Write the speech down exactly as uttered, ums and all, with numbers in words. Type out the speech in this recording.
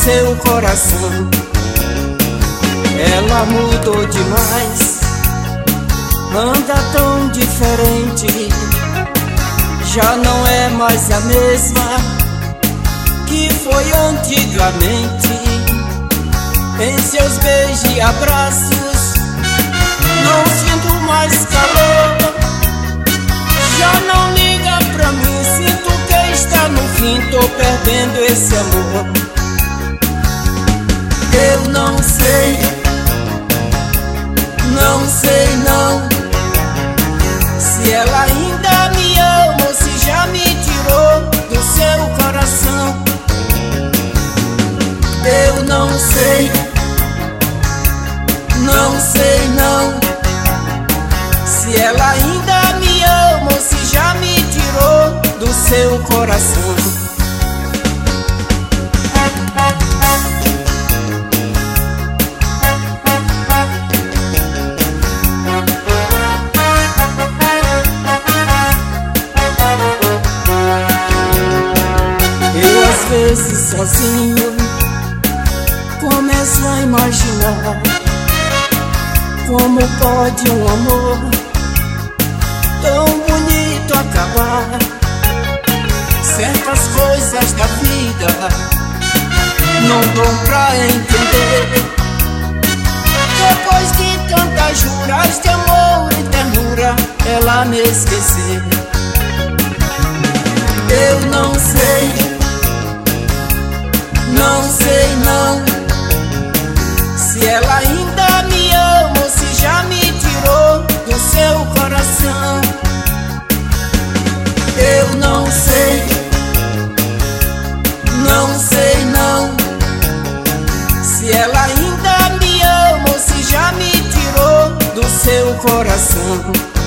seu coração. Ela mudou demais, anda tão diferente, já não é mais a mesma que foi antigamente. Em seus beijos e abraços não sinto mais calor, já não liga pra mim, sinto que está no fim, tô perdendo esse amor. Eu não sei, não sei não, se ela ainda me ama ou se já me tirou do seu coração. Eu não sei, não sei não, se ela ainda me ama ou se já me tirou do seu coração. Eu às vezes sozinho começo a imaginar como pode um amor tão bonito acabar. Certas coisas da vida não dão pra entender, depois de tantas juras de amor e ternura, ela me esquecer. Eu não sei, não sei não, se ela ainda me ama ou se já me tirou do seu coração. Eu não sei, não sei não, se ela ainda me ama ou se já me tirou do seu coração.